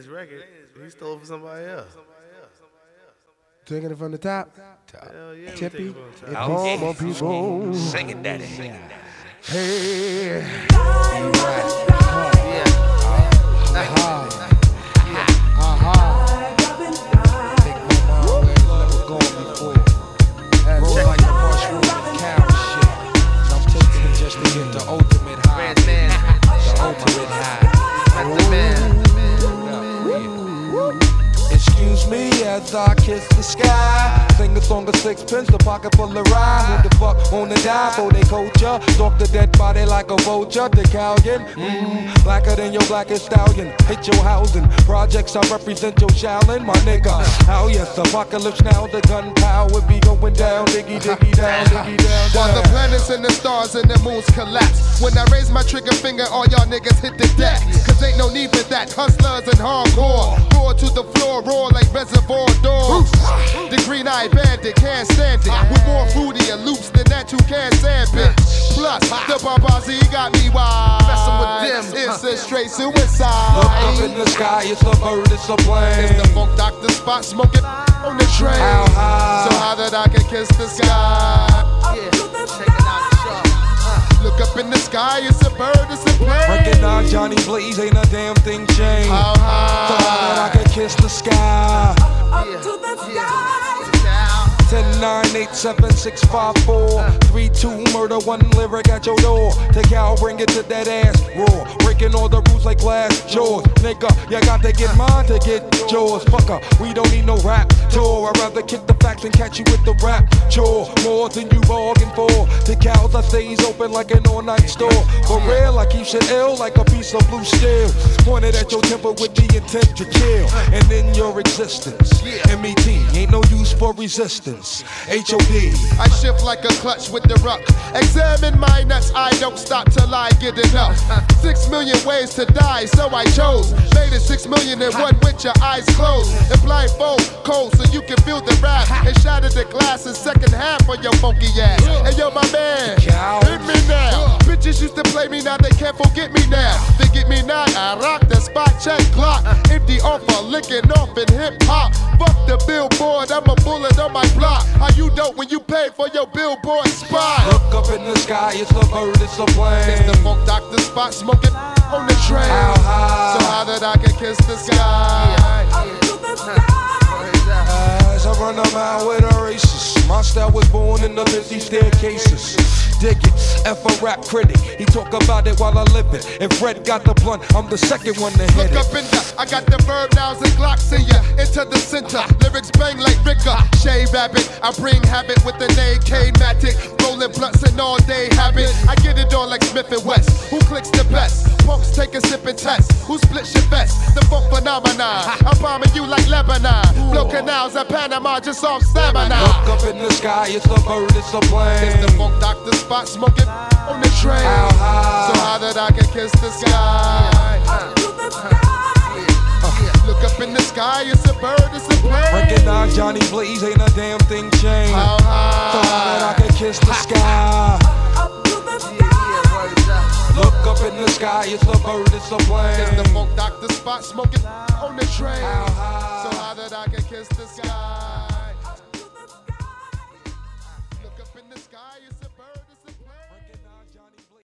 his record. He stole it from somebody else. Taking it from the top. Hell yeah. Tippy. Oh, More people. Sing it, daddy. Hey. Yeah. Aha. Take my mind where it's never gone before. Roll like the mushroom and carrot shit. I'm taking it just to get the ultimate high. Man. The ultimate high. At the man. Excuse me as I kiss the sky. Sing a song of sixpence, a pocket full of rye. Who the fuck wanna die for they culture? Stalk the dead body like a vulture. The Callion, blacker than your blackest stallion. Hit your housing. Projects I represent your shallin', my nigga. How yes, apocalypse now. The gunpowder be going down. Diggy, diggy down, diggy down. While the planets and the stars and the moons collapse. When I raise my trigger finger, all y'all niggas hit the deck. Cause ain't no need for that. Hustlers and hardcore. Roar to the floor, roar like reservoir dogs. The green-eyed bandit can't stand it. With more fruity and loops than that you can't stand, bitch. Plus, the Babazi got me wild. Messing with them. It's a straight suicide. Look up in the sky, it's a bird, it's a plane. It's the funk doctor spot smoking on the train. How high? So high that I can kiss the sky. Yeah. Check it out, sharp. Look up in the sky, it's a bird, it's a plane. Recognize Johnny Blaze, ain't a damn thing changed. How high? So high that I can kiss the sky. Yeah. 10-9-8-7-6-5-4-3-2 murder, one lyric at your door. Take out, bring it to that ass raw. Breaking all the rules like glass jaws. Nigga, you got to get mine to get yours. Fucker, we don't need no rap tour. I'd rather kick the facts and catch you with the rap chore. More than you bargained for. The cows I stays open like an all-night store. For real, I keep shit ill like a piece of blue steel. Pointed at your temper with the intent to kill. And in your existence, M.E.T. ain't no use for resistance. H.O.D. I shift like a clutch with the ruck. Examine my nuts, I don't stop till I get enough. 6 million ways to die, so I chose. Made it 6 million in one with your eyes closed. And blindfold cold so you can feel the rap. And shatter the glass in second half for your funky ass. And yo, my man, hit me now. Bitches used to play me, now they can't forget me now. They get me now, I rock the spot, check clock. Empty offer, licking off in hip hop. Fuck the billboard, I'm a bullet on my block. How you dope when you pay for your billboard spot? Look up in the sky, it's a bird, it's a plane. It's the funk doctor spot, smoking on the train. How high? So high that I can kiss the sky. As I run a mile with a racist, my style was born in the busy staircases. Dig it, F a rap critic. He talk about it while I live it. If Red got the blunt, I'm the second one to hit Look it. up in the, I got the verb nouns and glocks in ya. Into the center, lyrics bang like Ricker. Shay Rabbit, I bring habit with the name K-Matic. Rolling blunts and all day habit. I get it on like Smith and West. Who clicks the best? Punks take a sip and test. Who splits your vest? The funk phenomenon. I'm bombing you like Lebanon. Blow canals at Panama just off stamina. Look up in the sky, it's a bird, it's a plane. It's the funk doctor spot smoking on the train. How high? So high that I can kiss the sky. Look up in the sky, it's a bird, it's a plane. Recognize Johnny Blaze, ain't a damn thing changed. How high? So high that I can kiss the sky. Look up in the sky, it's a bird, it's a plane. It's the funk doctor spot smoking on the train. How high? So high that I can kiss the sky. Look up in the sky.